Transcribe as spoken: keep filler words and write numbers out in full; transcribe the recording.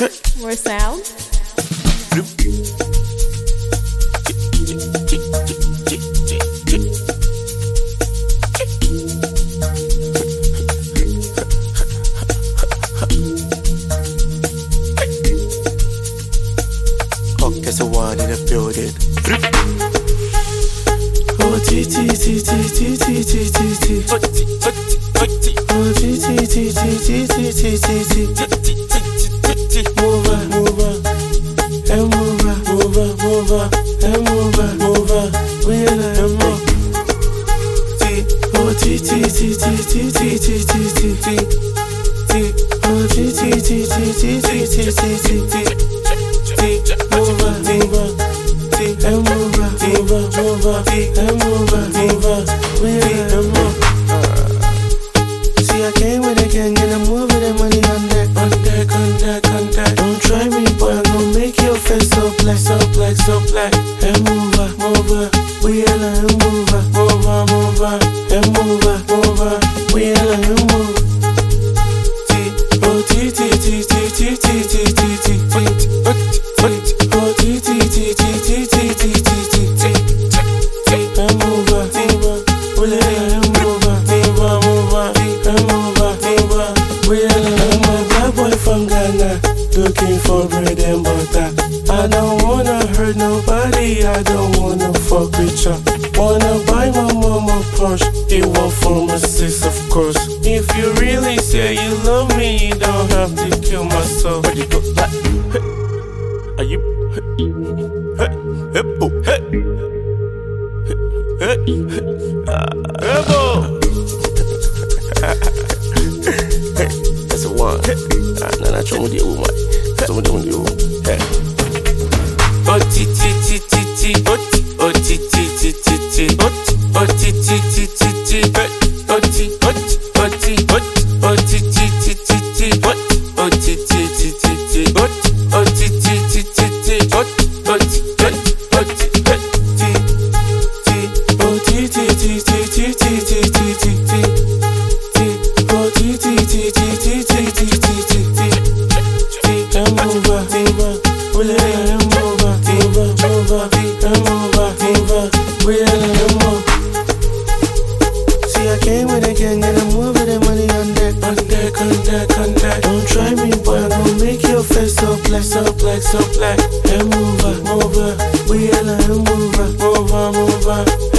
More sound. Hook is the one in the building. Oh, T T T T T T T T T. Oh, T T T T T T T T. Move on, move on, and move on, move on, move on, and move on, move on. We in a move. T, oh T T T T T T T T T. T, oh T T T T T T T T T. Move on, move on, T, and move on, move on, move on, T, and move on, move on. We in a move. See, I came with a gang and I'm moving the money on deck, on deck, on deck, on deck. Don't try me, boy, I'm gonna make your face so black, so black, so black. And move on, move on, we in a move on, move on, move on, and move on, move on, we in a move. T, oh T T T T T T T T T. Oh T T T T T T T T T. And move on, move on, we in a move on, move on, move on, and move on, move on, we in a move. Black boy from Ghana, looking for bread and butter. I don't wanna hurt nobody, I don't wanna fuck with ya. Wanna buy my mama Porsche, it want for my sis, of course. If you really say you love me, you don't have to kill myself. Ready go back? Are you? Hey, hey, boo, hey, hey, hey, boo. That's a one. Nah, nah, show me the woman. Show me the woman. Hey. Oh, T T T T T. Oh, T T T T T. Oh, T T T T T. Oh, T, oh, T, oh, T, oh, T T T T T. Oh, T T T T T. Oh, T T T T T. Oh, oh, T, oh, oh, T, oh, T, T, oh, T T T T T T T T T T. Oh, T T T T T T T T T. And move on, move on, we in a move on, move on, move on, and move on, move on, we in a move. See, I came with a gang and I'm moving the money on deck, on deck, on deck, on deck. Don't try me, boy, I'm gonna make your face so black, so black, so black. And move on, move on, we in a move on, move on, move on.